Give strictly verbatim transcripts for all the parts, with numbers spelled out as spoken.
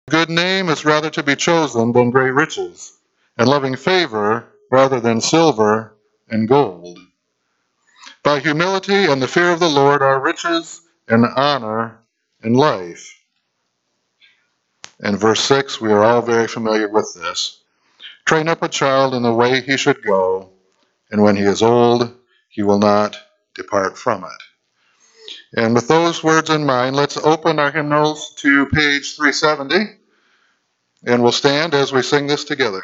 Good name is rather to be chosen than great riches, and loving favor rather than silver and gold. By humility and the fear of the Lord are riches and honor and life. And verse six, we are all very familiar with this. Train up a child in the way he should go, and when he is old, he will not depart from it. And with those words in mind, let's open our hymnals to page three seventy, and we'll stand as we sing this together.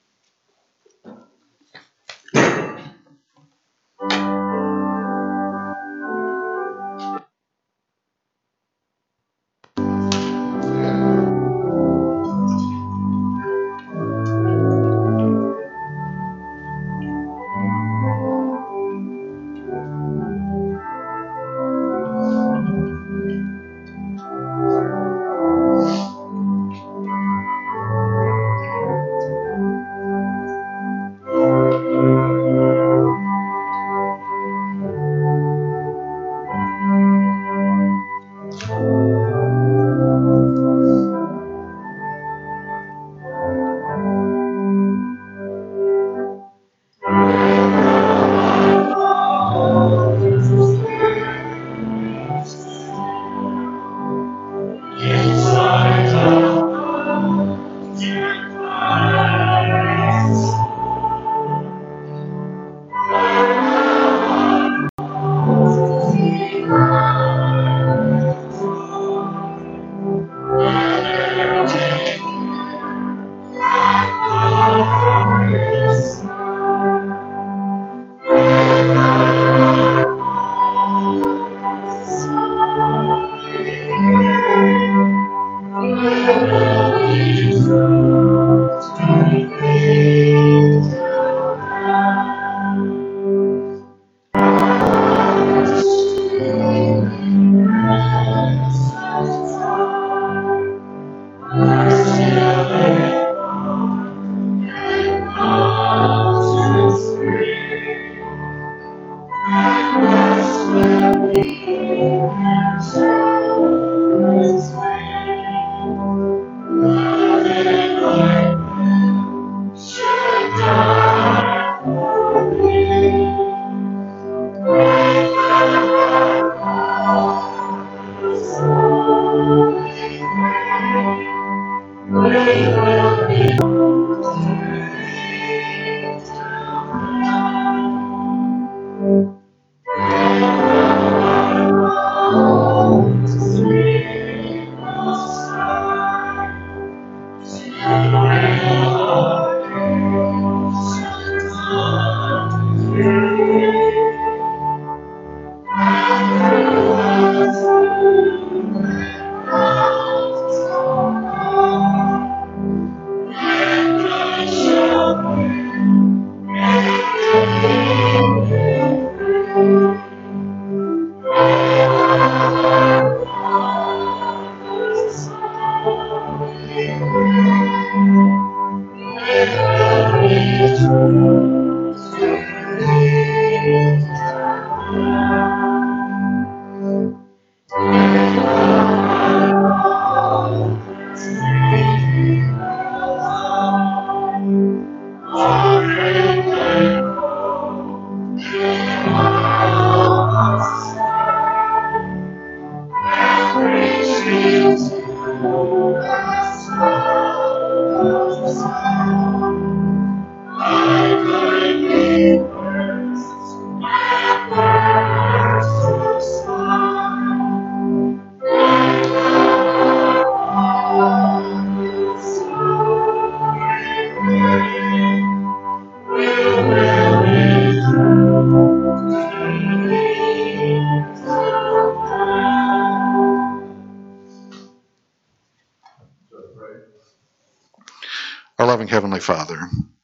Our loving Heavenly Father,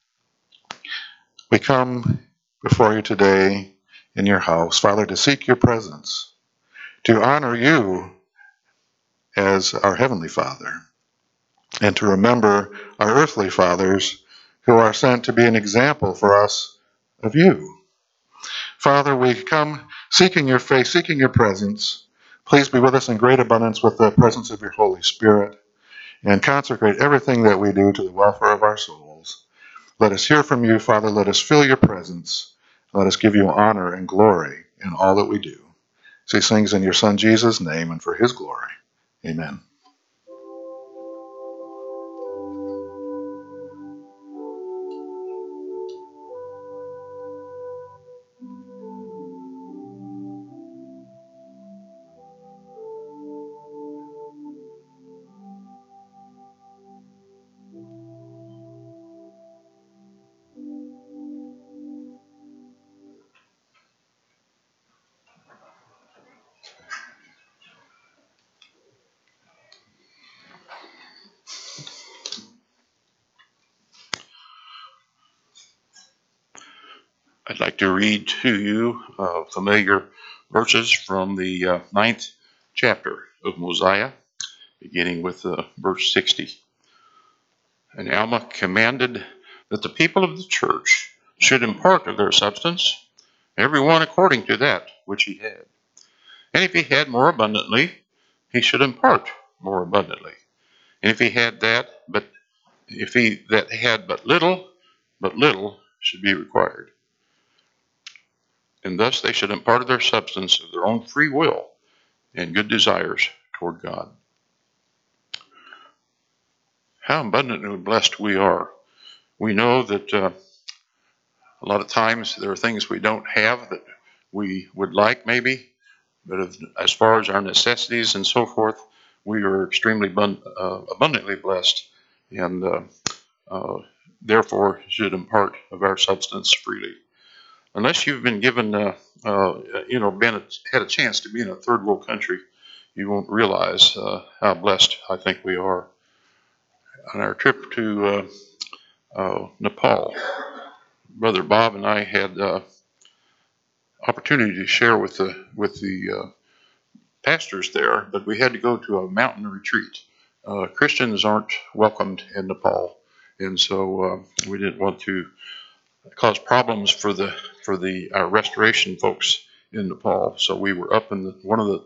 we come before you today in your house, Father, to seek your presence, to honor you as our Heavenly Father, and to remember our earthly fathers who are sent to be an example for us of you. Father, we come seeking your face, seeking your presence. Please be with us in great abundance with the presence of your Holy Spirit. and consecrate everything that we do to the welfare of our souls. Let us hear from you, Father. Let us feel your presence. Let us give you honor and glory in all that we do. These things in your Son Jesus' name and for his glory. Amen. I'd like to read to you uh, familiar verses from the uh, ninth chapter of Mosiah, beginning with uh, verse sixty. And Alma commanded that the people of the church should impart of their substance, every one according to that which he had. And if he had more abundantly, he should impart more abundantly. And if he had that, but if he that had but little, but little should be required. And thus they should impart of their substance of their own free will and good desires toward God. How abundantly blessed we are. We know that uh, a lot of times there are things we don't have that we would like maybe, but if, as far as our necessities and so forth, we are extremely abund- uh, abundantly blessed, and uh, uh, therefore should impart of our substance freely. Unless you've been given, uh, uh, you know, been a, had a chance to be in a third world country, you won't realize uh, how blessed I think we are. On our trip to uh, uh, Nepal, Brother Bob and I had uh, opportunity to share with the with the uh, pastors there, but we had to go to a mountain retreat. Uh, Christians aren't welcomed in Nepal, and so uh, we didn't want to cause problems for the for the uh, restoration folks in Nepal. So we were up in the, one of the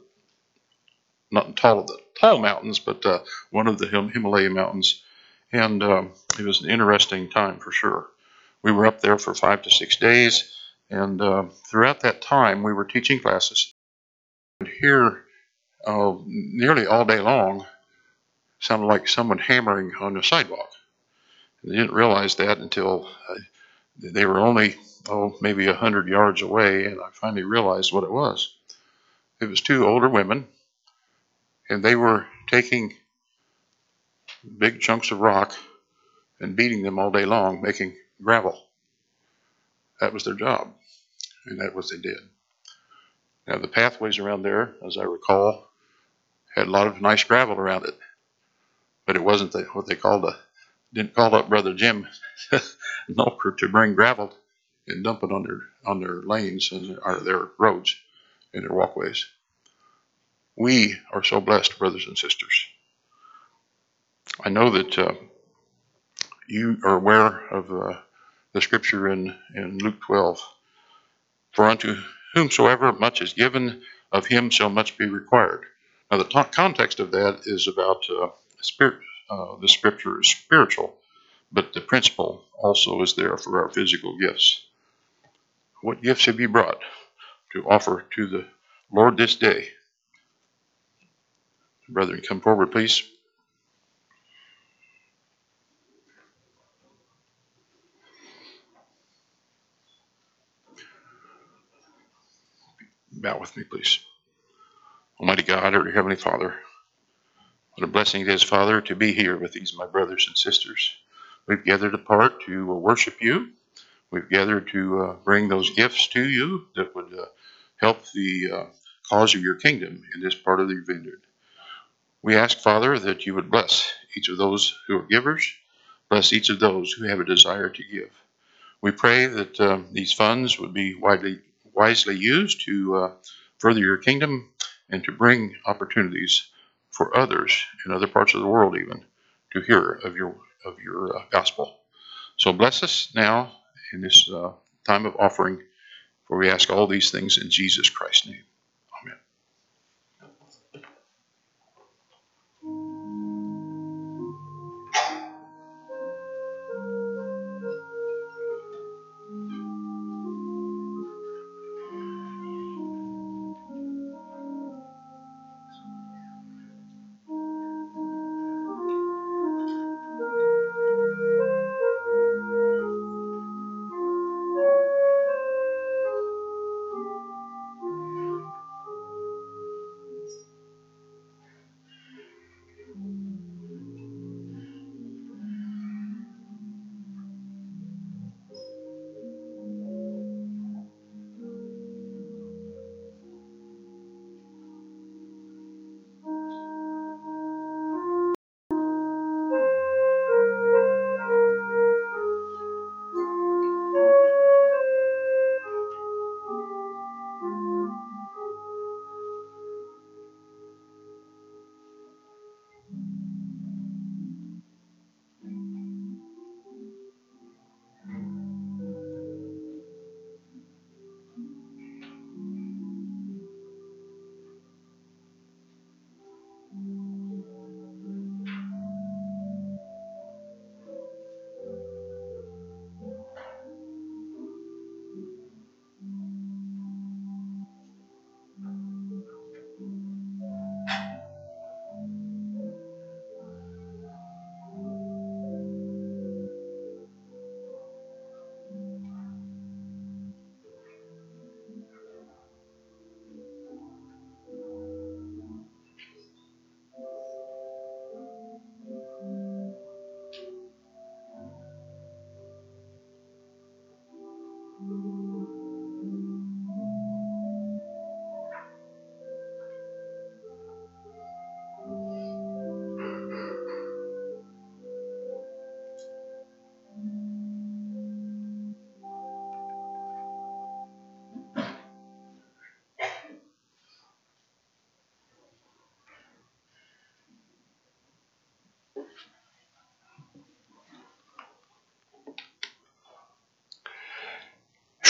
not tall of the tall mountains, but uh, one of the Him- Himalaya mountains, and um, it was an interesting time for sure. We were up there for five to six days, and uh, throughout that time we were teaching classes. And here, uh, nearly all day long, sounded like someone hammering on the sidewalk. And they didn't realize that until uh, they were only oh maybe a hundred yards away, and I finally realized what it was. It was two older women, and they were taking big chunks of rock and beating them all day long, making gravel. That was their job, and that's what they did. Now, the pathways around there, as I recall, had a lot of nice gravel around it, but it wasn't the, what they called a, didn't call up Brother Jim Nolker to bring gravel and dump it on their, on their lanes and their, their roads and their walkways. We are so blessed, brothers and sisters. I know that uh, you are aware of uh, the scripture in, in Luke twelve. For unto whomsoever much is given, of him shall much be required. Now, the t- context of that is about uh, spirit. Uh, the scripture is spiritual, but the principle also is there for our physical gifts. What gifts have you brought to offer to the Lord this day? Brethren, come forward, please. Bow with me, please. Almighty God, our Heavenly Father, what a blessing it is, Father, to be here with these my brothers and sisters. We've gathered apart to worship you. We've gathered to uh, bring those gifts to you that would uh, help the uh, cause of your kingdom in this part of the vineyard. We ask, Father, that you would bless each of those who are givers, bless each of those who have a desire to give. We pray that uh, these funds would be widely, wisely used to uh, further your kingdom and to bring opportunities for others in other parts of the world even to hear of your of your uh, gospel. So bless us now in this uh, time of offering, for we ask all these things in Jesus Christ's name. Amen.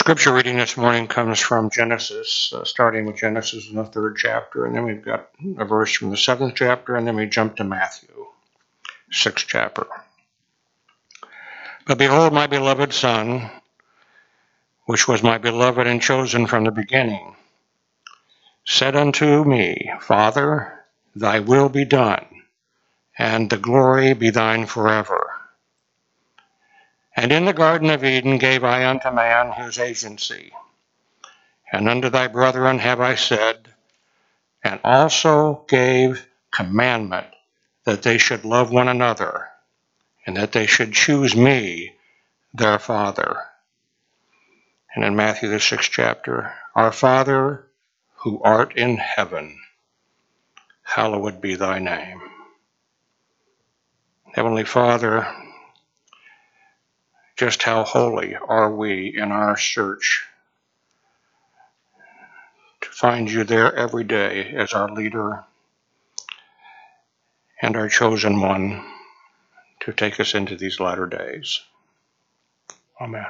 scripture reading this morning comes from Genesis, uh, starting with Genesis in the third chapter, and then we've got a verse from the seventh chapter, and then we jump to Matthew, sixth chapter. But behold, my beloved Son, which was my beloved and chosen from the beginning, said unto me, Father, thy will be done, and the glory be thine forever. And in the Garden of Eden gave I unto man his agency, and unto thy brethren have I said, and also gave commandment that they should love one another, and that they should choose me, their Father. And in Matthew, the sixth chapter, Our Father, who art in heaven, hallowed be thy name. Heavenly Father, just how holy are we in our search to find you there every day as our leader and our chosen one to take us into these latter days. Amen.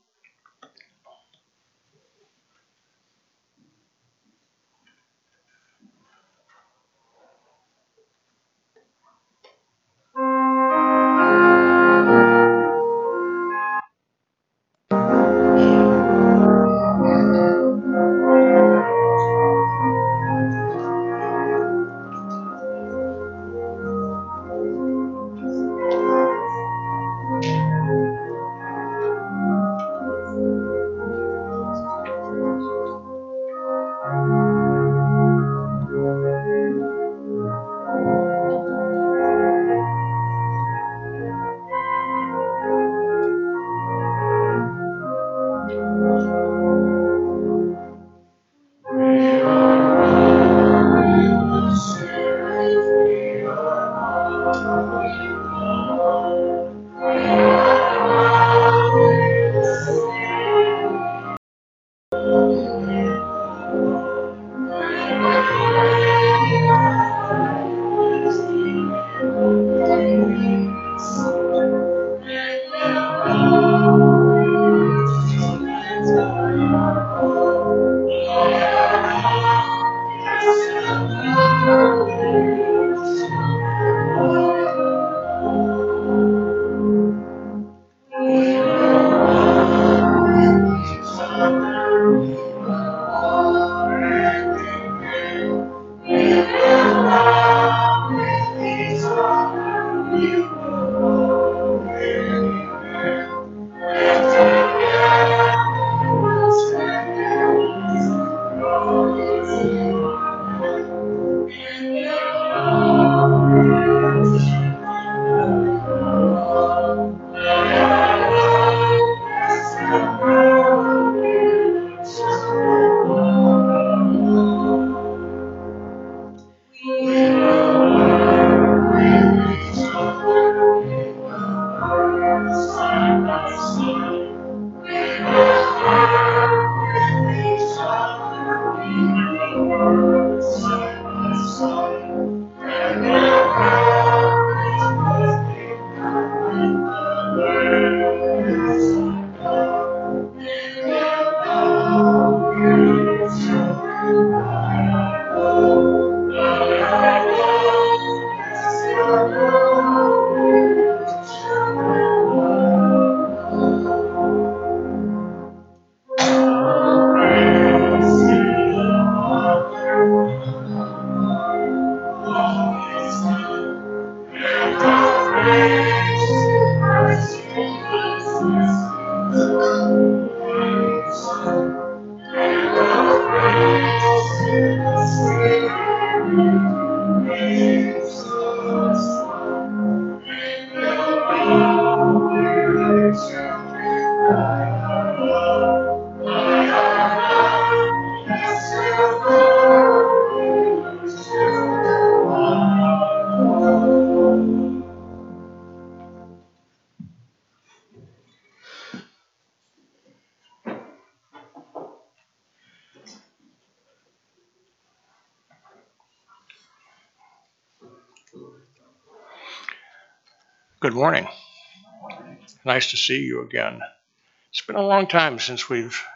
Good morning. Nice to see you again. It's been a long time since we've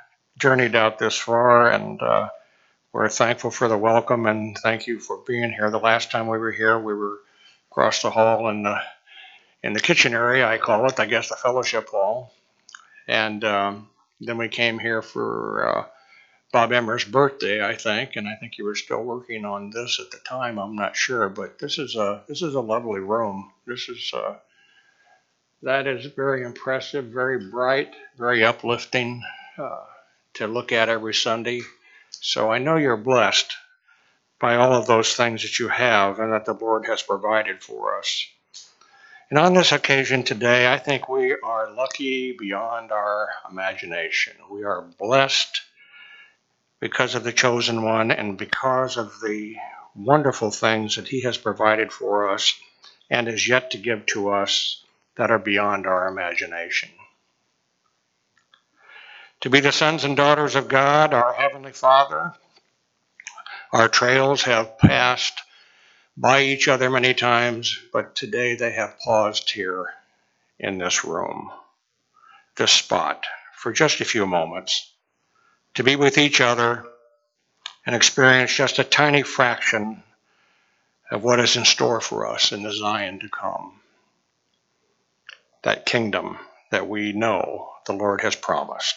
journeyed out this far, and uh, we're thankful for the welcome, and thank you for being here. The last time we were here, we were across the hall in the, in the kitchen area, I call it, I guess the fellowship hall. And um, then we came here for uh, Bob Emmer's birthday, I think, and I think you were still working on this at the time. I'm not sure, but this is a this is a lovely room. This is uh, that is very impressive, very bright, very uplifting uh, to look at every Sunday. So I know you're blessed by all of those things that you have and that the Lord has provided for us. And on this occasion today, I think we are lucky beyond our imagination. We are blessed because of the chosen one and because of the wonderful things that he has provided for us and is yet to give to us that are beyond our imagination. To be the sons and daughters of God, our Heavenly Father, our trails have passed by each other many times, but today they have paused here in this room, this spot, for just a few moments, to be with each other and experience just a tiny fraction of what is in store for us in the Zion to come, that kingdom that we know the Lord has promised.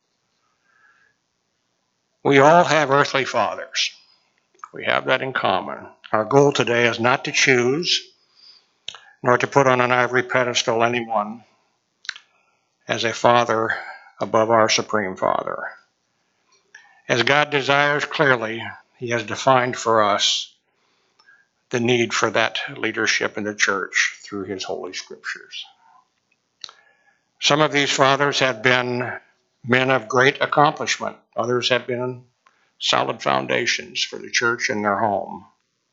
We all have earthly fathers. We have that in common. Our goal today is not to choose, nor to put on an ivory pedestal anyone as a father above our Supreme Father. As God desires clearly, he has defined for us the need for that leadership in the church through his Holy Scriptures. Some of these fathers have been men of great accomplishment. Others have been solid foundations for the church in their home.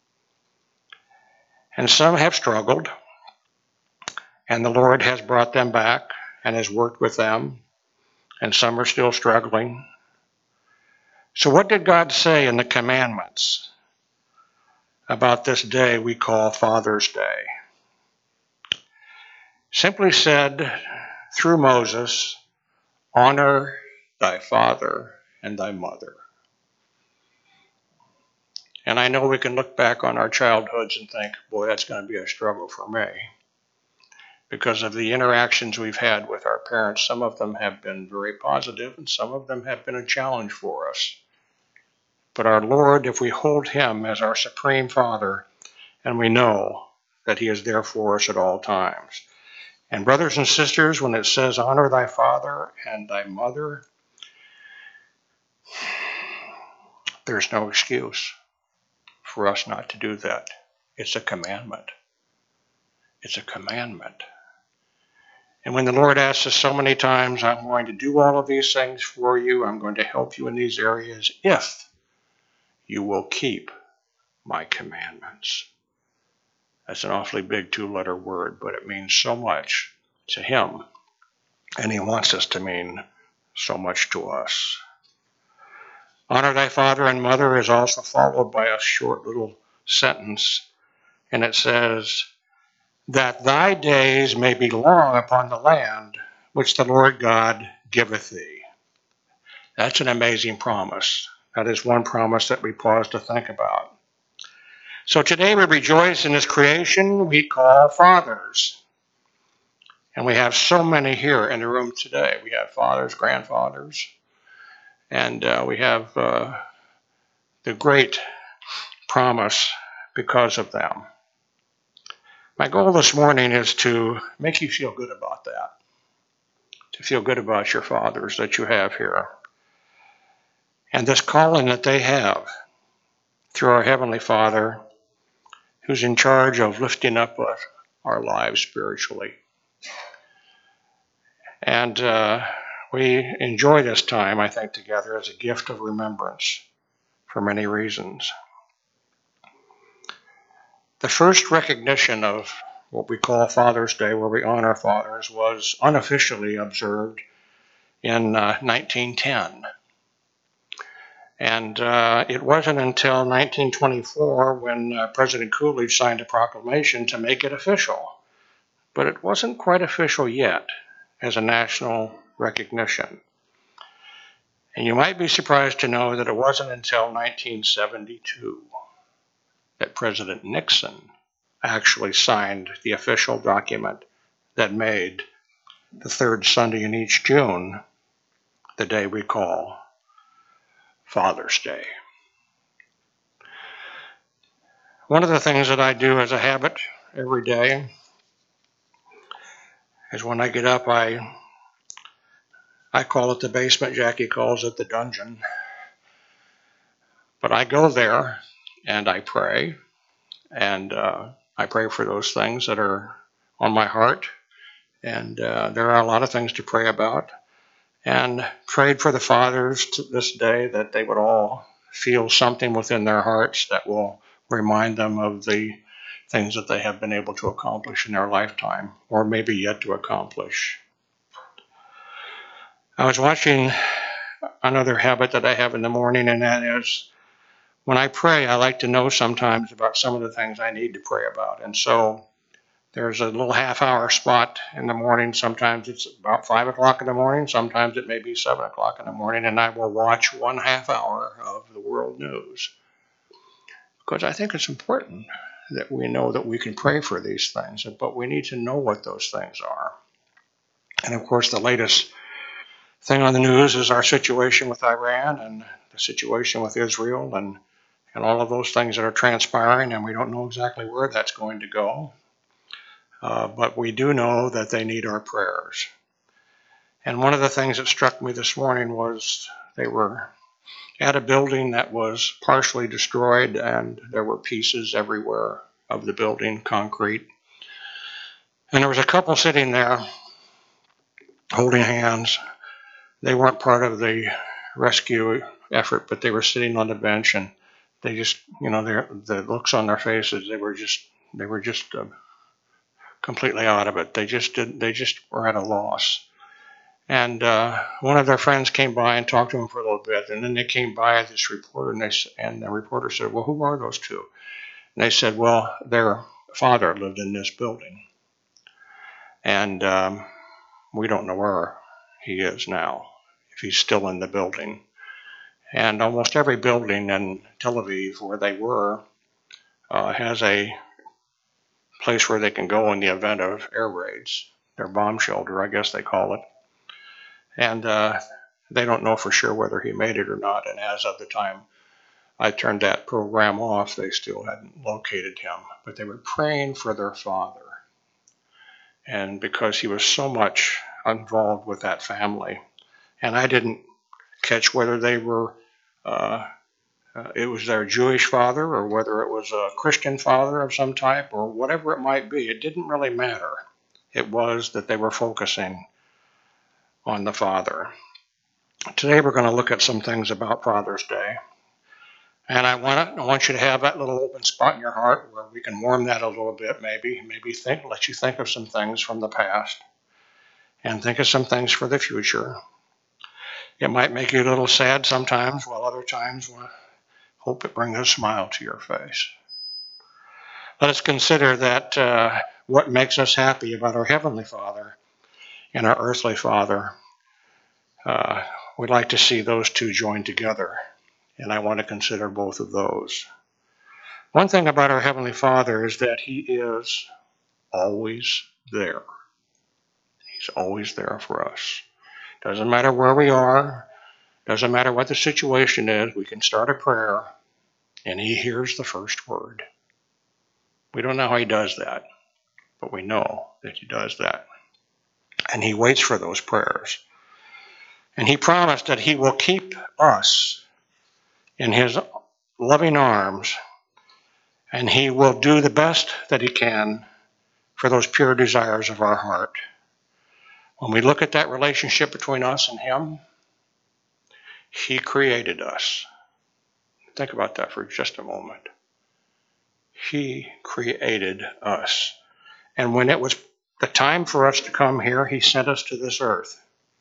And some have struggled, and the Lord has brought them back and has worked with them, and some are still struggling. So what did God say in the commandments about this day we call Father's Day? Simply said through Moses, honor thy father and thy mother. And I know we can look back on our childhoods and think, boy, that's going to be a struggle for me. Because of the interactions we've had with our parents, some of them have been very positive and some of them have been a challenge for us. But our Lord, if we hold him as our Supreme Father, and we know that he is there for us at all times. And brothers and sisters, when it says, honor thy father and thy mother, there's no excuse for us not to do that. It's a commandment. It's a commandment. And when the Lord asks us so many times, I'm going to do all of these things for you, I'm going to help you in these areas, if you will keep my commandments. That's an awfully big two-letter word, but it means so much to him, and he wants us to mean so much to us. Honor thy father and mother is also followed by a short little sentence, and it says, that thy days may be long upon the land which the Lord God giveth thee. That's an amazing promise. That is one promise that we pause to think about. So today we rejoice in this creation we call fathers. And we have so many here in the room today. We have fathers, grandfathers, and uh, we have uh, the great promise because of them. My goal this morning is to make you feel good about that, to feel good about your fathers that you have here, and this calling that they have through our Heavenly Father, who's in charge of lifting up our lives spiritually. And uh, we enjoy this time, I think, together as a gift of remembrance for many reasons. The first recognition of what we call Father's Day, where we honor fathers, was unofficially observed in uh, nineteen ten. And uh, it wasn't until nineteen twenty-four when uh, President Coolidge signed a proclamation to make it official. But it wasn't quite official yet as a national recognition. And you might be surprised to know that it wasn't until nineteen seventy-two that President Nixon actually signed the official document that made the third Sunday in each June the day we call Father's Day. One of the things that I do as a habit every day is when I get up, I I call it the basement, Jackie calls it the dungeon. But I go there and I pray, and uh, I pray for those things that are on my heart. And uh, there are a lot of things to pray about. And prayed for the fathers to this day that they would all feel something within their hearts that will remind them of the things that they have been able to accomplish in their lifetime, or maybe yet to accomplish. I was watching another habit that I have in the morning, and that is when I pray, I like to know sometimes about some of the things I need to pray about. And so there's a little half hour spot in the morning. Sometimes it's about five o'clock in the morning. Sometimes it may be seven o'clock in the morning, and I will watch one half hour of the world news, because I think it's important that we know that we can pray for these things, but we need to know what those things are. And of course, the latest thing on the news is our situation with Iran and the situation with Israel, and, and all of those things that are transpiring, and we don't know exactly where that's going to go. Uh, but we do know that they need our prayers. And one of the things that struck me this morning was they were at a building that was partially destroyed, and there were pieces everywhere of the building, concrete. And there was a couple sitting there holding hands. They weren't part of the rescue effort, but they were sitting on the bench, and they just, you know, their the looks on their faces, they were just, they were just uh, completely out of it. They just did, they just were at a loss. And uh, one of their friends came by and talked to them for a little bit, and then they came by this reporter, and, they, and the reporter said, "Well, who are those two?" And they said, "Well, their father lived in this building, and um, we don't know where he is now, if he's still in the building." And almost every building in Tel Aviv where they were uh, has a place where they can go in the event of air raids. Their bomb shelter, I guess they call it. And uh, they don't know for sure whether he made it or not. And as of the time I turned that program off, they still hadn't located him. But they were praying for their father. And because he was so much involved with that family. And I didn't catch whether they were, uh, uh, it was their Jewish father, or whether it was a Christian father of some type, or whatever it might be. It didn't really matter. It was that they were focusing on the father. Today we're going to look at some things about Father's Day. And I want to, I want you to have that little open spot in your heart where we can warm that a little bit, maybe. Maybe think, let you think of some things from the past and think of some things for the future. It might make you a little sad sometimes, while other times we'll hope it brings a smile to your face. Let us consider that uh, what makes us happy about our Heavenly Father and our earthly Father. Uh, we'd like to see those two joined together, and I want to consider both of those. One thing about our Heavenly Father is that He is always there. He's always there for us. Doesn't matter where we are, doesn't matter what the situation is, we can start a prayer, and He hears the first word. We don't know how He does that, but we know that He does that. And He waits for those prayers. And He promised that He will keep us in His loving arms, and He will do the best that He can for those pure desires of our heart. When we look at that relationship between us and Him, He created us. Think about that for just a moment. He created us. And when it was the time for us to come here, He sent us to this earth.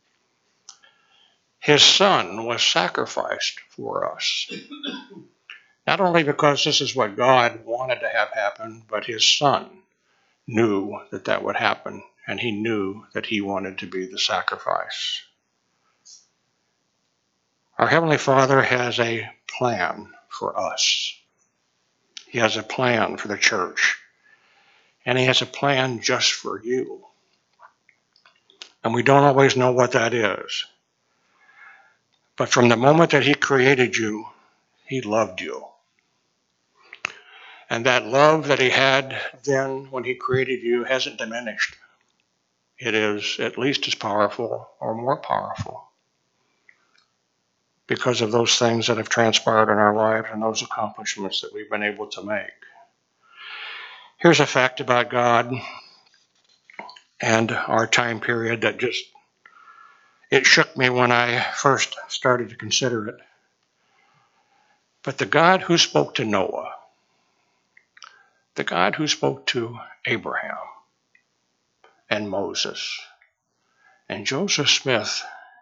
His Son was sacrificed for us. Not only because this is what God wanted to have happen, but His Son knew that that would happen, and He knew that He wanted to be the sacrifice. Our Heavenly Father has a plan for us. He has a plan for the church. And He has a plan just for you. And we don't always know what that is. But from the moment that He created you, He loved you. And that love that He had then when He created you hasn't diminished. It is at least as powerful or more powerful because of those things that have transpired in our lives and those accomplishments that we've been able to make. Here's a fact about God and our time period that just, it shook me when I first started to consider it. But the God who spoke to Noah, the God who spoke to Abraham and Moses and Joseph Smith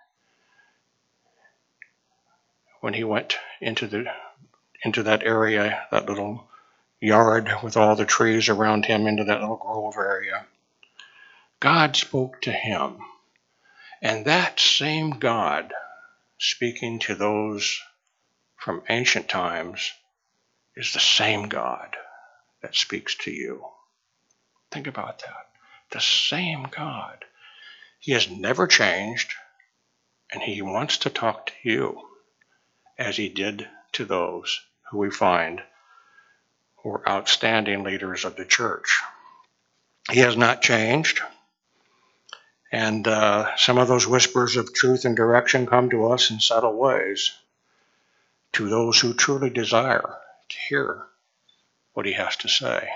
when he went into the into that area, that little yard with all the trees around him, into that little grove area, God spoke to him. And that same God speaking to those from ancient times is the same God that speaks to you. Think about that. The same God. He has never changed, and He wants to talk to you as He did to those who we find were outstanding leaders of the church. He has not changed, and uh, some of those whispers of truth and direction come to us in subtle ways to those who truly desire to hear what He has to say.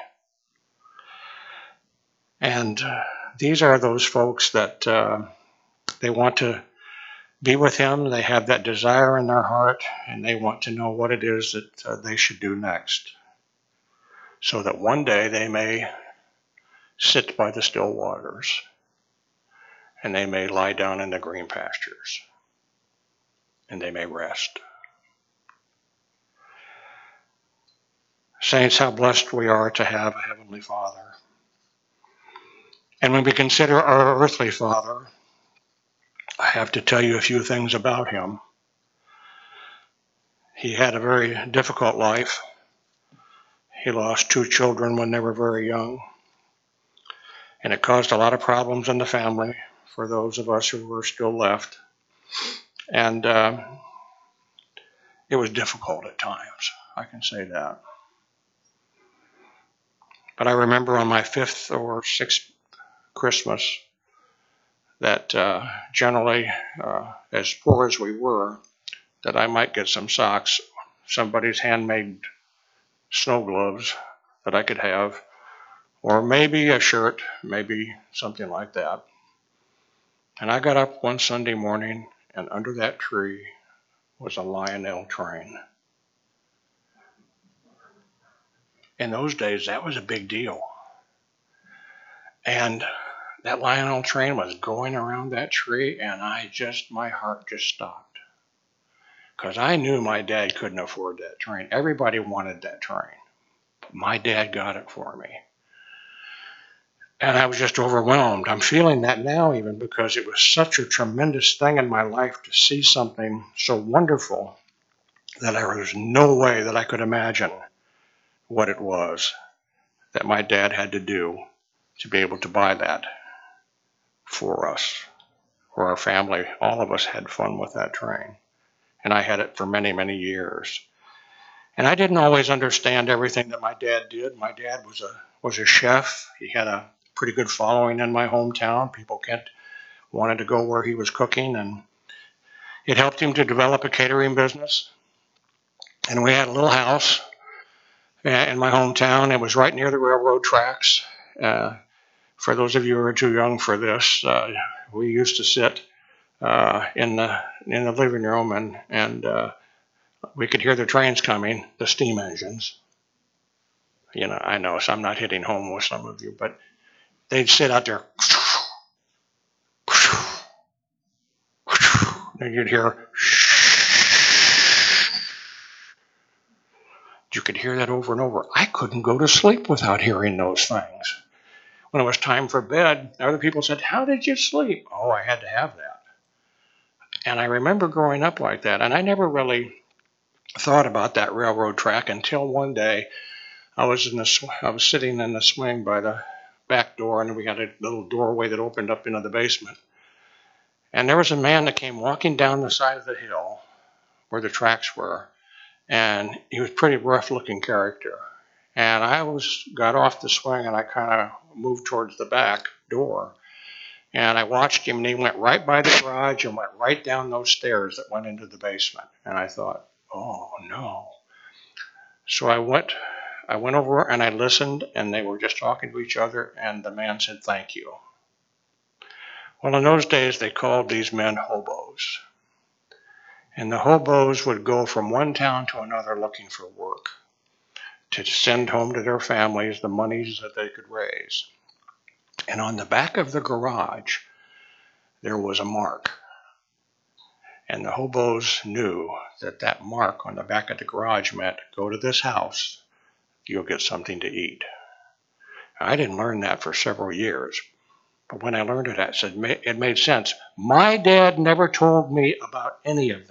And uh, these are those folks that uh, they want to be with Him. They have that desire in their heart, and they want to know what it is that uh, they should do next, so that one day they may sit by the still waters, and they may lie down in the green pastures, and they may rest. Saints, how blessed we are to have a Heavenly Father. And when we consider our earthly father, I have to tell you a few things about him. He had a very difficult life. He lost two children when they were very young, and it caused a lot of problems in the family for those of us who were still left. And uh, it was difficult at times, I can say that. But I remember on my fifth or sixth Christmas that uh, generally, uh, as poor as we were, that I might get some socks, somebody's handmade snow gloves that I could have, or maybe a shirt, maybe something like that. And I got up one Sunday morning, and under that tree was a Lionel train. In those days, that was a big deal. And that Lionel train was going around that tree, and I just, my heart just stopped. Because I knew my dad couldn't afford that train. Everybody wanted that train. But my dad got it for me. And I was just overwhelmed. I'm feeling that now even, because it was such a tremendous thing in my life to see something so wonderful that there was no way that I could imagine what it was that my dad had to do to be able to buy that for us, for our family. All of us had fun with that train. And I had it for many, many years. And I didn't always understand everything that my dad did. My dad was a was a chef. He had a pretty good following in my hometown. People kept wanted to go where he was cooking, and it helped him to develop a catering business. And we had a little house in my hometown. It was right near the railroad tracks. Uh, for those of you who are too young for this, uh, we used to sit uh, in the in the living room, and and uh, we could hear the trains coming, the steam engines. You know, I know, so I'm not hitting home with some of you, but they'd sit out there, and you'd hear, you could hear that over and over. I couldn't go to sleep without hearing those things. When it was time for bed, other people said, "How did you sleep?" Oh, I had to have that. And I remember growing up like that, and I never really thought about that railroad track until one day I was in the I was sitting in the swing by the back door, and we had a little doorway that opened up into the basement. And there was a man that came walking down the side of the hill where the tracks were, and he was a pretty rough-looking character. And I was got off the swing, and I kind of moved towards the back door. And I watched him, and he went right by the garage and went right down those stairs that went into the basement. And I thought, oh, no. So I went I went over and I listened, and they were just talking to each other, and the man said, thank you. Well, in those days, they called these men hobos. And the hobos would go from one town to another looking for work to send home to their families the monies that they could raise. And on the back of the garage, there was a mark. And the hobos knew that that mark on the back of the garage meant, go to this house, you'll get something to eat. I didn't learn that for several years. But when I learned it, I said, it made sense. My dad never told me about any of that.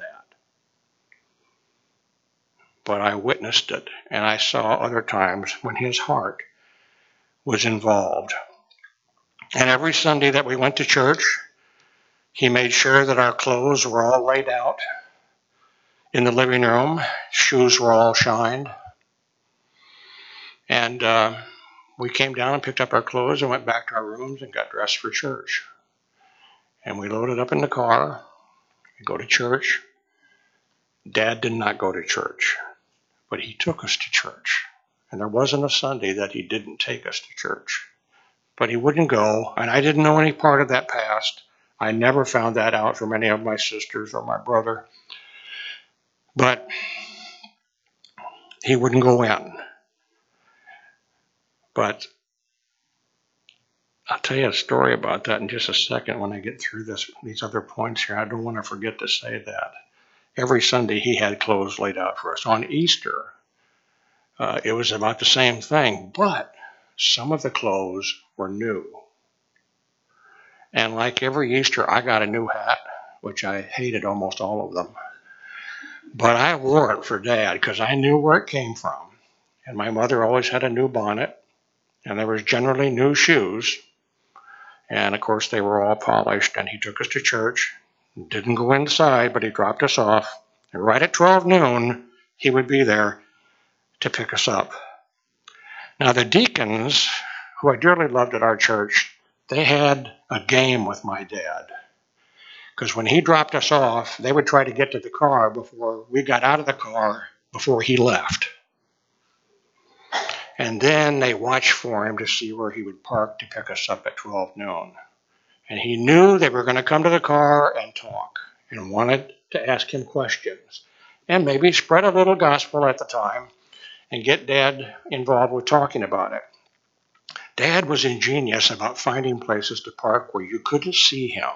But I witnessed it, and I saw other times when his heart was involved. And every Sunday that we went to church, he made sure that our clothes were all laid out in the living room. Shoes were all shined. And uh, we came down and picked up our clothes and went back to our rooms and got dressed for church. And we loaded up in the car, we go to church. Dad did not go to church, but he took us to church. And there wasn't a Sunday that he didn't take us to church. But he wouldn't go, and I didn't know any part of that past. I never found that out from any of my sisters or my brother. But he wouldn't go in. But I'll tell you a story about that in just a second when I get through this, these other points here. I don't want to forget to say that. Every Sunday he had clothes laid out for us. On Easter, uh, it was about the same thing, but some of the clothes were new. And like every Easter, I got a new hat, which I hated almost all of them. But I wore it for Dad because I knew where it came from. And my mother always had a new bonnet, and there was generally new shoes. And of course, they were all polished, and he took us to church. Didn't go inside, but he dropped us off. And right at twelve noon, he would be there to pick us up. Now, the deacons, who I dearly loved at our church, they had a game with my dad. Because when he dropped us off, they would try to get to the car before we got out of the car, before he left. And then they watched for him to see where he would park to pick us up at twelve noon. And he knew they were going to come to the car and talk and wanted to ask him questions and maybe spread a little gospel at the time and get Dad involved with talking about it. Dad was ingenious about finding places to park where you couldn't see him.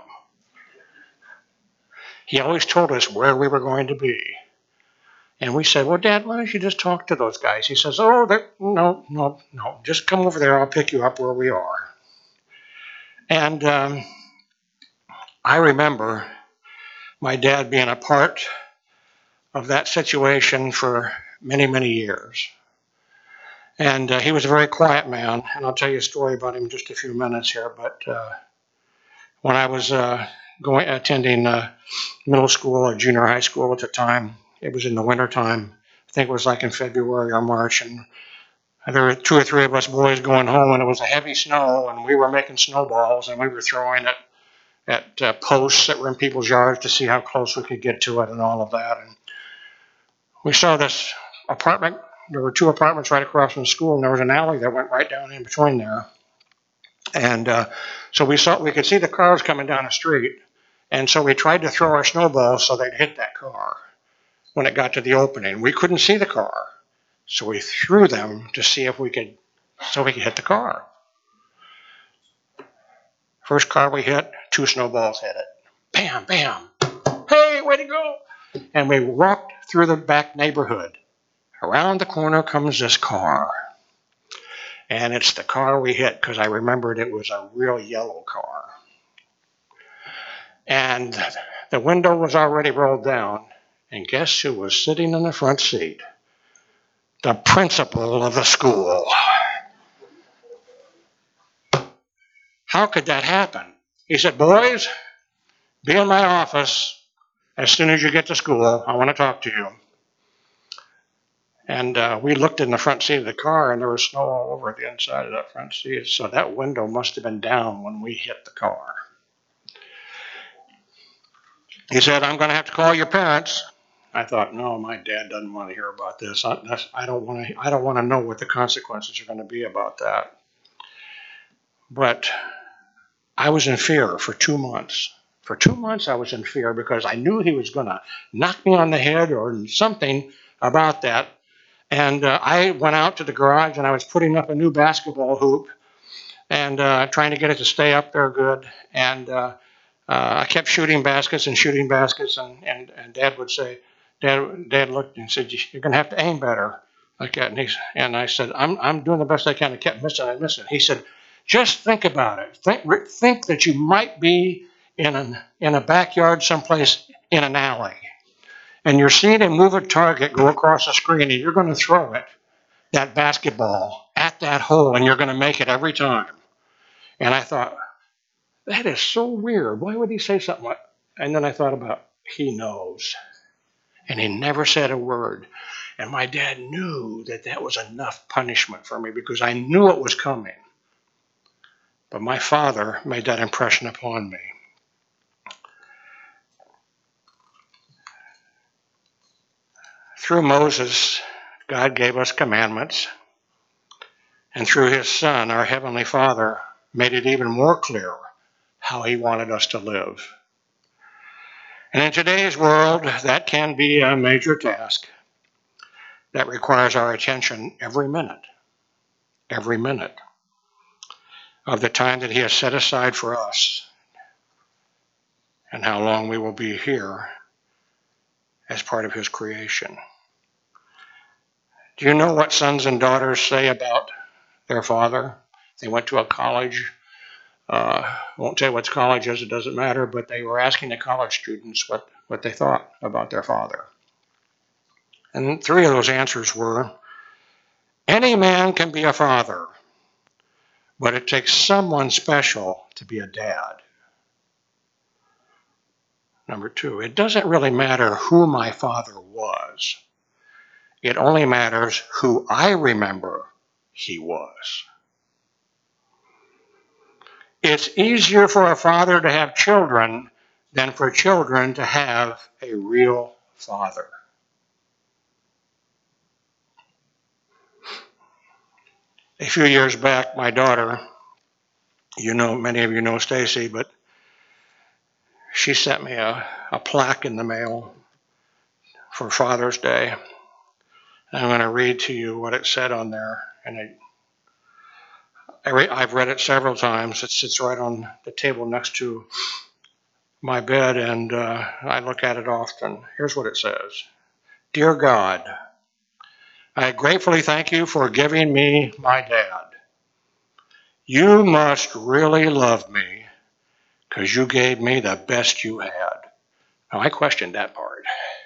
He always told us where we were going to be. And we said, well, Dad, why don't you just talk to those guys? He says, oh, no, no, no, just come over there. I'll pick you up where we are. And um, I remember my dad being a part of that situation for many, many years. And uh, he was a very quiet man, and I'll tell you a story about him in just a few minutes here. But uh, when I was uh, going attending uh, middle school or junior high school at the time, it was in the wintertime. I think it was like in February or March, and there were two or three of us boys going home, and it was a heavy snow, and we were making snowballs, and we were throwing it at uh, posts that were in people's yards to see how close we could get to it and all of that. And we saw this apartment. There were two apartments right across from the school, and there was an alley that went right down in between there. And uh, so we saw we could see the cars coming down the street, and so we tried to throw our snowballs so they'd hit that car when it got to the opening. We couldn't see the car, so we threw them to see if we could, so we could hit the car. First car we hit, two snowballs hit it. Bam, bam. Hey, way to go. And we walked through the back neighborhood. Around the corner comes this car. And it's the car we hit because I remembered it was a real yellow car. And The window was already rolled down, and guess who was sitting in the front seat? The principal of the school. How could that happen? He said, boys, be in my office as soon as you get to school. I want to talk to you. And uh, we looked in the front seat of the car, and there was snow all over the inside of that front seat. So that window must have been down when we hit the car. He said, I'm going to have to call your parents. I thought, no, my dad doesn't want to hear about this. I, I don't want to. I don't want to know what the consequences are going to be about that. But I was in fear for two months. For two months, I was in fear because I knew he was going to knock me on the head or something about that. And uh, I went out to the garage and I was putting up a new basketball hoop and uh, trying to get it to stay up there good. And uh, uh, I kept shooting baskets and shooting baskets. And, and, and Dad would say, Dad, Dad looked and said, you're going to have to aim better like that. And, he, and I said, I'm, I'm doing the best I can. I kept missing and missing. He said, just think about it. Think, think that you might be in, an, in a backyard someplace in an alley. And you're seeing a moving target go across the screen, and you're going to throw it, that basketball, at that hole, and you're going to make it every time. And I thought, that is so weird. Why would he say something like that? And then I thought about, he knows. And he never said a word. And my dad knew that that was enough punishment for me because I knew it was coming. But my father made that impression upon me. Through Moses, God gave us commandments, and through his Son, our Heavenly Father, made it even more clear how he wanted us to live. And in today's world, that can be a major task that requires our attention every minute, every minute of the time that he has set aside for us and how long we will be here as part of his creation. Do you know what sons and daughters say about their father? They went to a college. Uh, I won't say what college is, it doesn't matter, but they were asking the college students what, what they thought about their father. And three of those answers were, any man can be a father, but it takes someone special to be a dad. Number two, it doesn't really matter who my father was. It only matters who I remember he was. It's easier for a father to have children than for children to have a real father. A few years back, my daughter, you know, many of you know Stacy, but she sent me a, a plaque in the mail for Father's Day. I'm going to read to you what it said on there. And I, I re, I've read it several times. It sits right on the table next to my bed, and uh, I look at it often. Here's what it says. Dear God, I gratefully thank you for giving me my dad. You must really love me because you gave me the best you had. Now, I questioned that part.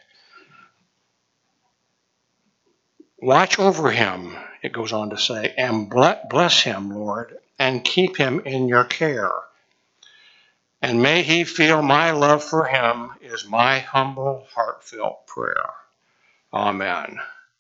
Watch over him, it goes on to say, and bless him, Lord, and keep him in your care. And may he feel my love for him is my humble, heartfelt prayer. Amen.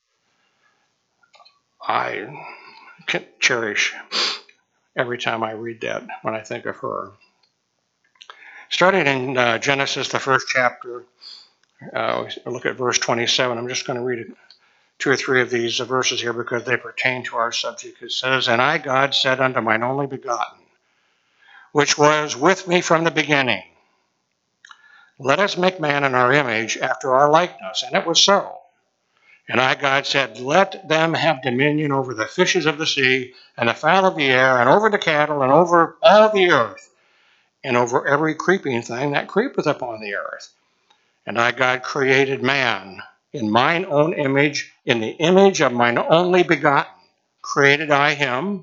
I can cherish every time I read that when I think of her. Starting in uh, Genesis, the first chapter, uh, look at verse twenty-seven. I'm just going to read it. Two or three of these verses here because they pertain to our subject. It says, and I, God, said unto mine only begotten, which was with me from the beginning, let us make man in our image after our likeness. And it was so. And I, God, said, let them have dominion over the fishes of the sea and the fowl of the air and over the cattle and over all the earth and over every creeping thing that creepeth upon the earth. And I, God, created man in mine own image, in the image of mine only begotten, created I him,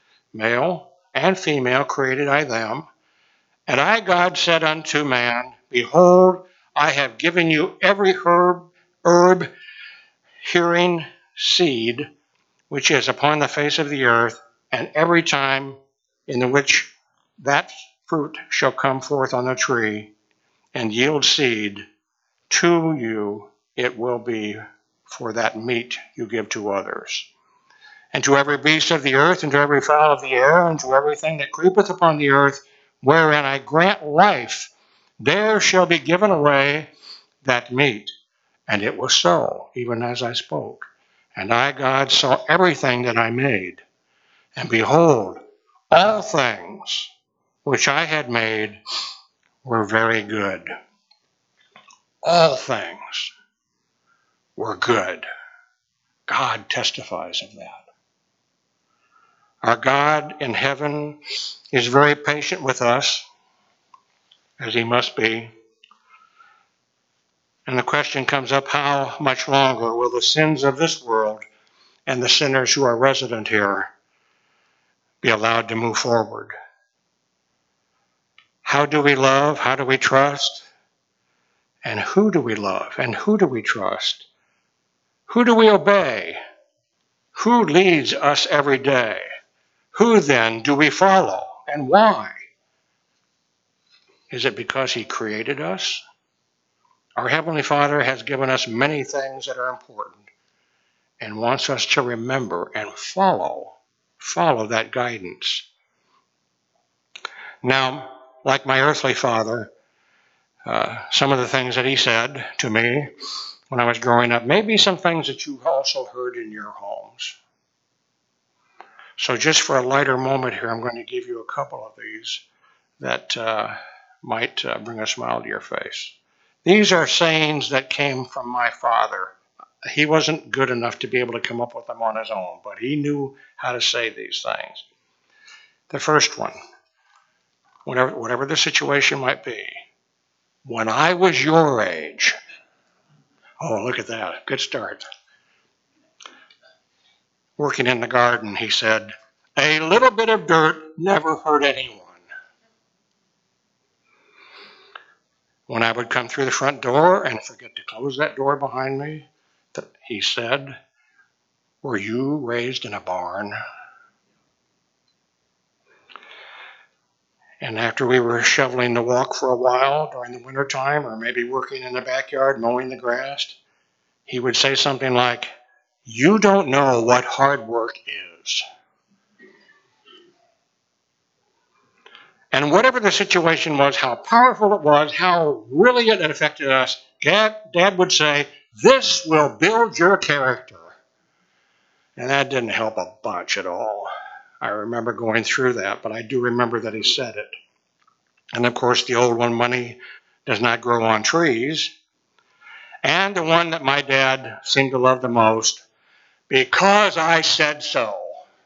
male and female created I them. And I, God, said unto man, Behold, I have given you every herb, herb, hearing seed, which is upon the face of the earth, and every time in the which that fruit shall come forth on the tree and yield seed, to you it will be for that meat you give to others. And to every beast of the earth, and to every fowl of the air, and to everything that creepeth upon the earth, wherein I grant life, there shall be given away that meat. And it was so, even as I spoke. And I, God, saw everything that I made, and behold, all things which I had made were very good. All things were good. God testifies of that. Our God in heaven is very patient with us, as he must be. And the question comes up, how much longer will the sins of this world and the sinners who are resident here be allowed to move forward? How do we love? How do we trust? And who do we love? And who do we trust? Who do we obey? Who leads us every day? Who then do we follow, and why? Is it because he created us? Our Heavenly Father has given us many things that are important and wants us to remember and follow, follow that guidance. Now, like my earthly father, uh, some of the things that he said to me when I was growing up may be some things that you also heard in your homes. So just for a lighter moment here, I'm going to give you a couple of these that uh, might uh, bring a smile to your face. These are sayings that came from my father. He wasn't good enough to be able to come up with them on his own, but he knew how to say these things. The first one, whatever, whatever the situation might be, when I was your age, oh, look at that, good start. Working in the garden, he said, a little bit of dirt never hurt anyone. When I would come through the front door and forget to close that door behind me, he said, were you raised in a barn? And after we were shoveling the walk for a while during the wintertime, or maybe working in the backyard mowing the grass, he would say something like, you don't know what hard work is. And whatever the situation was, how powerful it was, how really it affected us, Dad, Dad would say, this will build your character. And that didn't help a bunch at all. I remember going through that, but I do remember that he said it. And of course, the old one, money does not grow on trees. And the one that my dad seemed to love the most, because I said so.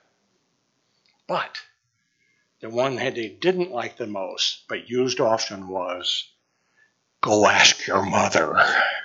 But the one that he didn't like the most, but used often, was, go ask your mother.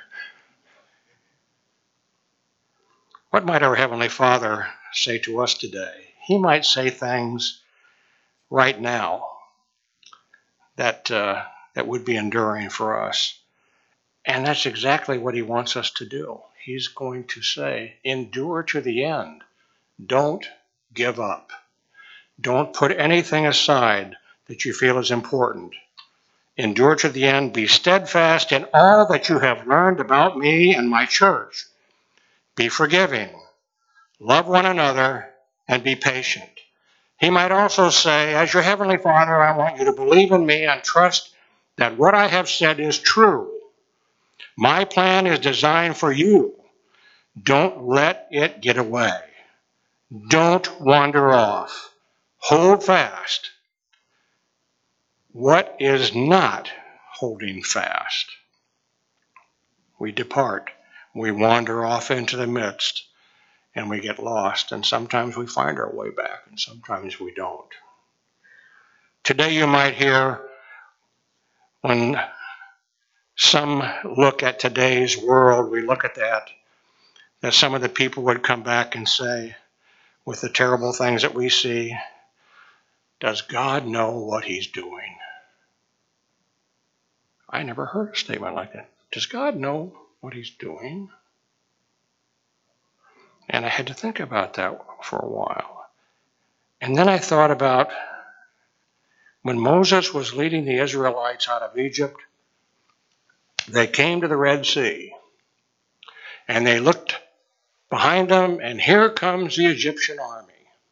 What might our Heavenly Father say to us today? He might say things right now that uh, that would be enduring for us. And that's exactly what he wants us to do. He's going to say, endure to the end. Don't give up. Don't put anything aside that you feel is important. Endure to the end. Be steadfast in all that you have learned about me and my church. Be forgiving. Love one another and be patient. He might also say, as your Heavenly Father, I want you to believe in me and trust that what I have said is true. My plan is designed for you. Don't let it get away. Don't wander off. Hold fast. What is not holding fast? We depart. We wander off into the midst, and we get lost, and sometimes we find our way back, and sometimes we don't. Today you might hear, when some look at today's world, we look at that, that some of the people would come back and say, with the terrible things that we see, does God know what he's doing? I never heard a statement like that. Does God know what he's doing? And I had to think about that for a while. And then I thought about when Moses was leading the Israelites out of Egypt, they came to the Red Sea, and they looked behind them, and here comes the Egyptian army.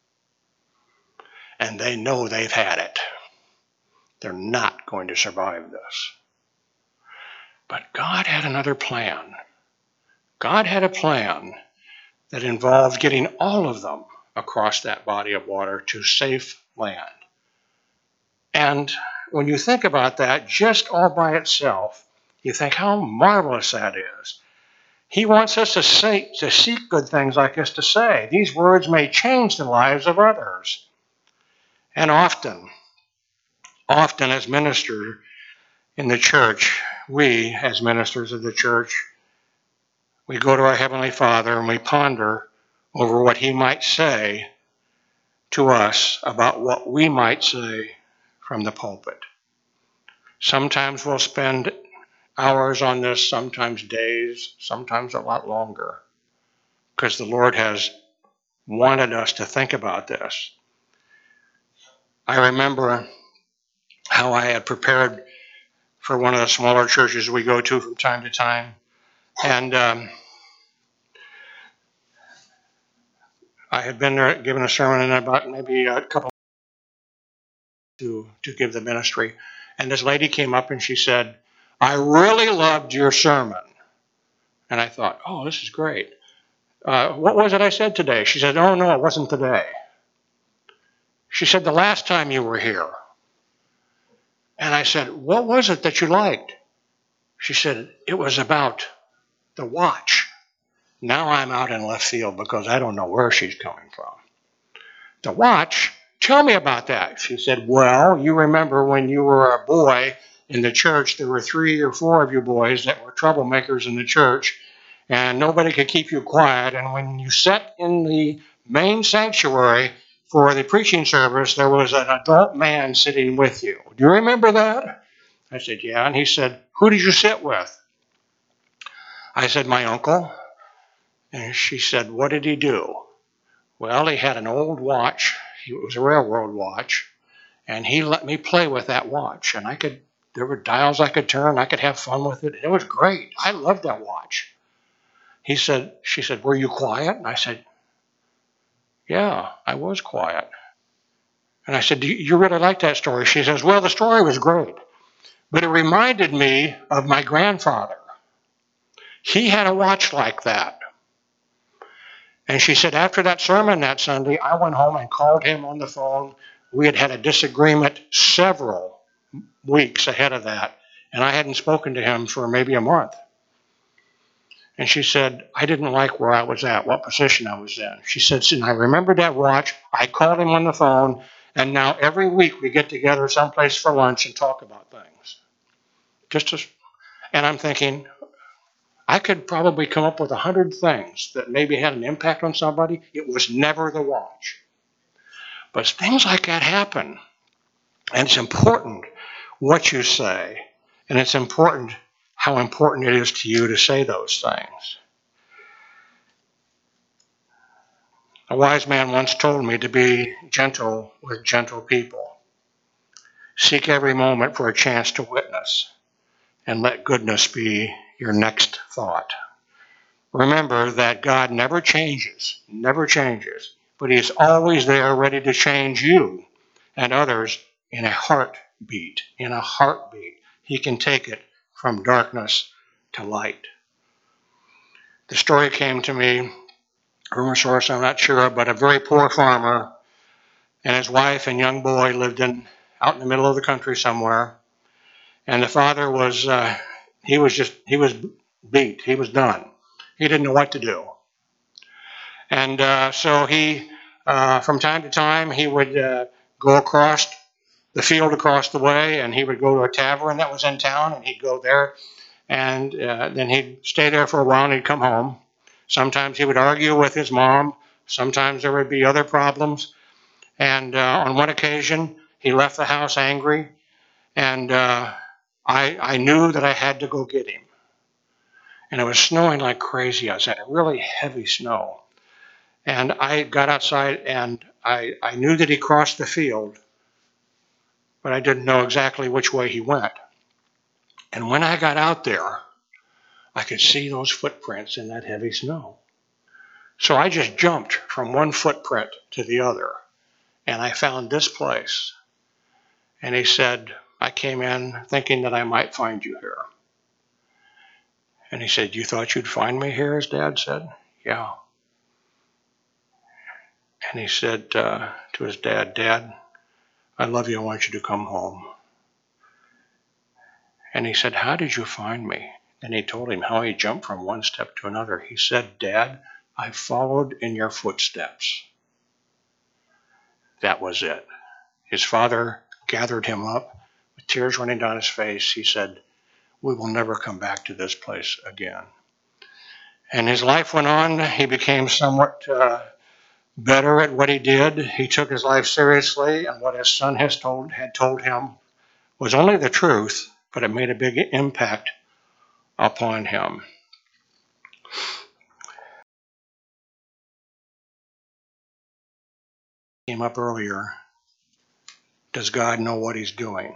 And they know they've had it. They're not going to survive this. But God had another plan. God had a plan that involved getting all of them across that body of water to safe land. And when you think about that, just all by itself, you think how marvelous that is. He wants us to, say, to seek good things like this to say. These words may change the lives of others. And often, often as ministers in the church, we as ministers of the church, we go to our Heavenly Father and we ponder over what He might say to us about what we might say from the pulpit. Sometimes we'll spend hours on this, sometimes days, sometimes a lot longer, because the Lord has wanted us to think about this. I remember how I had prepared for one of the smaller churches we go to from time to time, and um, I had been there giving a sermon in about maybe a couple to to give the ministry, and this lady came up and she said, "I really loved your sermon." And I thought, "Oh, this is great. Uh, what was it I said today?" She said, "Oh, no, it wasn't today." She said, "The last time you were here." And I said, "What was it that you liked?" She said, "It was about the watch." Now I'm out in left field because I don't know where she's coming from. The watch? Tell me about that. She said, "Well, you remember when you were a boy in the church, there were three or four of you boys that were troublemakers in the church, and nobody could keep you quiet. And when you sat in the main sanctuary for the preaching service, there was an adult man sitting with you. Do you remember that?" I said, "Yeah." And he said, "Who did you sit with?" I said, "My uncle." And she said, "What did he do?" "Well, he had an old watch. It was a railroad watch. And he let me play with that watch. And I could, there were dials I could turn. I could have fun with it. It was great. I loved that watch." He said, she said, "Were you quiet?" And I said, "Yeah, I was quiet." And I said, "Do you really like that story?" She says, "Well, the story was great, but it reminded me of my grandfather. He had a watch like that." And she said, after that sermon that Sunday, I went home and called him on the phone. We had had a disagreement several weeks ahead of that, and I hadn't spoken to him for maybe a month. And she said, I didn't like where I was at, what position I was in. She said, and I remembered that watch. I called him on the phone, and now every week we get together someplace for lunch and talk about things. Just to, and I'm thinking, I could probably come up with a hundred things that maybe had an impact on somebody. It was never the watch. But things like that happen. And it's important what you say. And it's important how important it is to you to say those things. A wise man once told me to be gentle with gentle people. Seek every moment for a chance to witness, and let goodness be your next thought. Remember that God never changes, never changes, but He is always there ready to change you and others in a heartbeat, in a heartbeat. He can take it from darkness to light. The story came to me, rumor source I'm not sure, but a very poor farmer and his wife and young boy lived in out in the middle of the country somewhere. And the father was, uh, he was just, he was beat. He was done. He didn't know what to do. And uh, so he, uh, from time to time, he would uh, go across the field across the way, and he would go to a tavern that was in town, and he'd go there, and uh, then he'd stay there for a while, and he'd come home. Sometimes he would argue with his mom. Sometimes there would be other problems. And uh, on one occasion, he left the house angry, and uh, I, I knew that I had to go get him. And it was snowing like crazy outside, really heavy snow. And I got outside and I, I knew that he crossed the field, but I didn't know exactly which way he went. And when I got out there, I could see those footprints in that heavy snow. So I just jumped from one footprint to the other, and I found this place. And he said, I came in thinking that I might find you here. And he said, you thought you'd find me here, his dad said. Yeah. And he said uh, to his dad, Dad, I love you, I want you to come home. And he said, how did you find me? And he told him how he jumped from one step to another. He said, Dad, I followed in your footsteps. That was it. His father gathered him up with tears running down his face. He said, we will never come back to this place again. And his life went on. He became somewhat uh, better at what he did. He took his life seriously, and what his son has told, had told him was only the truth, but it made a big impact upon him. Came up earlier. Does God know what he's doing?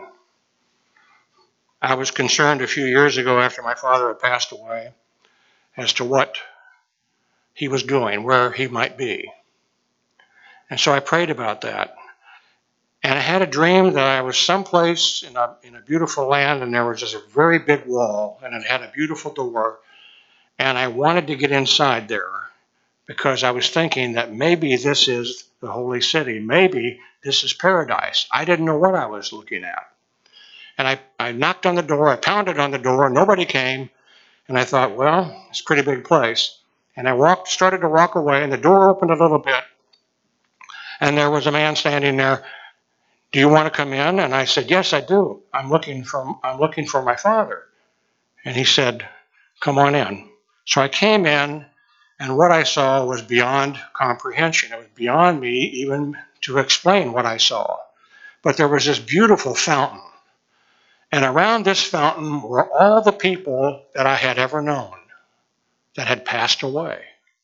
I was concerned a few years ago after my father had passed away as to what he was doing, where he might be. And so I prayed about that. And I had a dream that I was someplace in a, in a beautiful land, and there was just a very big wall, and it had a beautiful door. And I wanted to get inside there because I was thinking that maybe this is the holy city. Maybe this is paradise. I didn't know what I was looking at. And I, I knocked on the door, I pounded on the door, nobody came. And I thought, well, it's a pretty big place. And I walked, started to walk away, and the door opened a little bit. And there was a man standing there. Do you want to come in? And I said, yes, I do. I'm looking for, I'm looking for my father. And he said, come on in. So I came in, and what I saw was beyond comprehension. It was beyond me even to explain what I saw. But there was this beautiful fountain. And around this fountain were all the people that I had ever known that had passed away.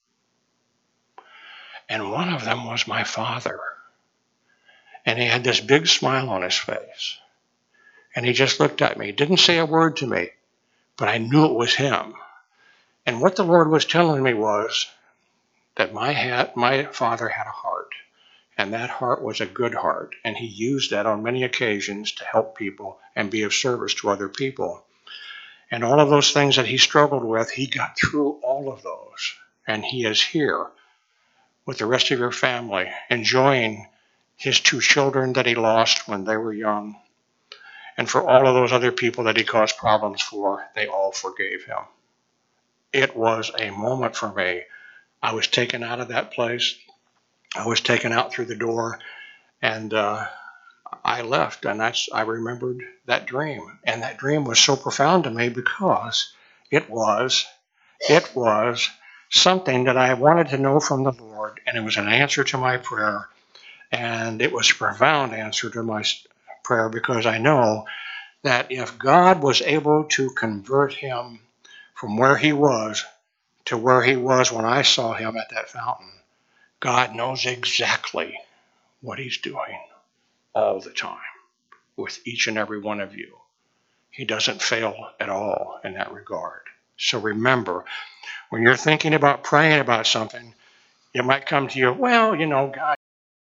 And one of them was my father. And he had this big smile on his face. And he just looked at me. He didn't say a word to me, but I knew it was him. And what the Lord was telling me was that my, hat, my father had a heart. And that heart was a good heart. And he used that on many occasions to help people and be of service to other people. And all of those things that he struggled with, he got through all of those. And he is here with the rest of your family, enjoying his two children that he lost when they were young. And for all of those other people that he caused problems for, they all forgave him. It was a moment for me. I was taken out of that place. I was taken out through the door, and uh, I left, and that's, I remembered that dream. And that dream was so profound to me because it was, it was something that I wanted to know from the Lord, and it was an answer to my prayer. And it was a profound answer to my prayer because I know that if God was able to convert him from where he was to where he was when I saw him at that fountain, God knows exactly what he's doing all the time with each and every one of you. He doesn't fail at all in that regard. So remember, when you're thinking about praying about something, it might come to you, well, you know, God,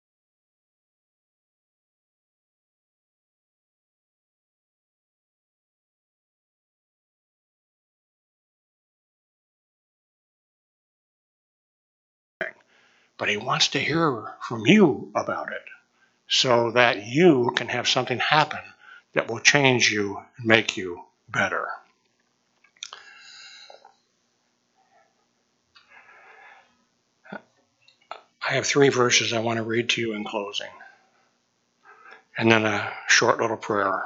but he wants to hear from you about it so that you can have something happen that will change you and make you better. I have three verses I want to read to you in closing, and then a short little prayer.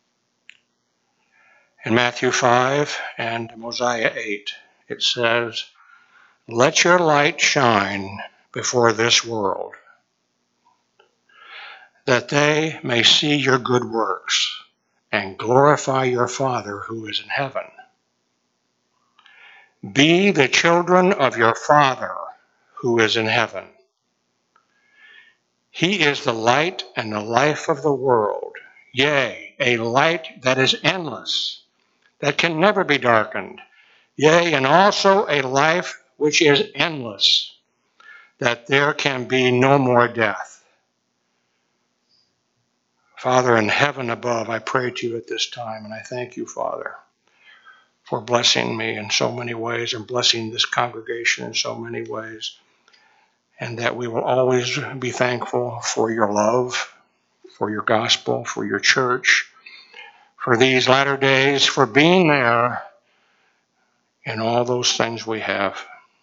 In Matthew five and Mosiah eight, it says, let your light shine before this world, that they may see your good works and glorify your Father who is in heaven. Be the children of your Father who is in heaven. He is the light and the life of the world, yea, a light that is endless, that can never be darkened, yea, and also a life which is endless, that there can be no more death. Father in heaven above, I pray to you at this time, and I thank you, Father, for blessing me in so many ways and blessing this congregation in so many ways, and that we will always be thankful for your love, for your gospel, for your church, for these latter days, for being there in all those things we have.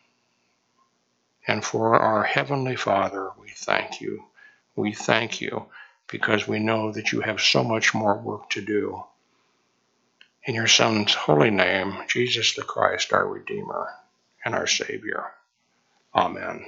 And for our Heavenly Father, we thank you. We thank you because we know that you have so much more work to do. In your Son's holy name, Jesus the Christ, our Redeemer and our Savior. Amen.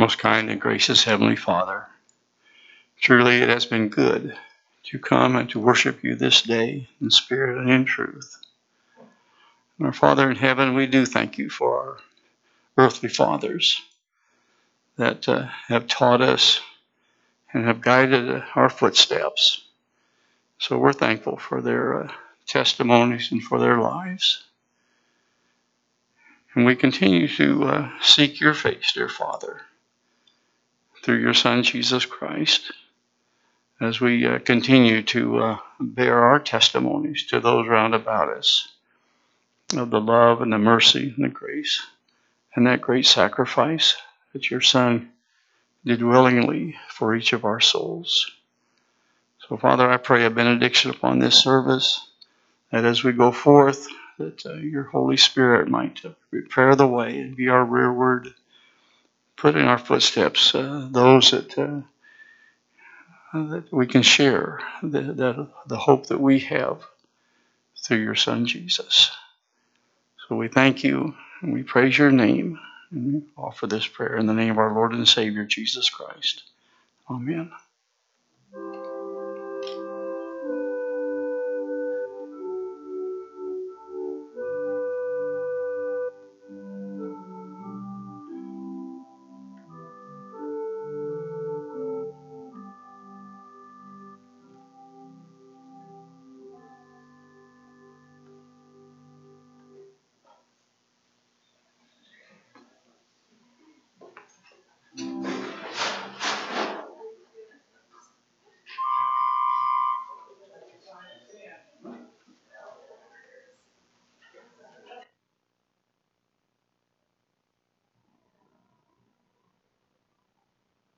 Most kind and gracious Heavenly Father, truly it has been good to come and to worship you this day in spirit and in truth. And our Father in heaven, we do thank you for our earthly fathers that uh, have taught us and have guided our footsteps. So we're thankful for their uh, testimonies and for their lives. And we continue to uh, seek your face, dear Father, through your Son, Jesus Christ, as we uh, continue to uh, bear our testimonies to those round about us of the love and the mercy and the grace and that great sacrifice that your Son did willingly for each of our souls. So, Father, I pray a benediction upon this service, that as we go forth, that uh, your Holy Spirit might uh, prepare the way and be our rearward, put in our footsteps uh, those that uh, that we can share the, the, the hope that we have through your Son, Jesus. So we thank you and we praise your name and we offer this prayer in the name of our Lord and Savior, Jesus Christ. Amen.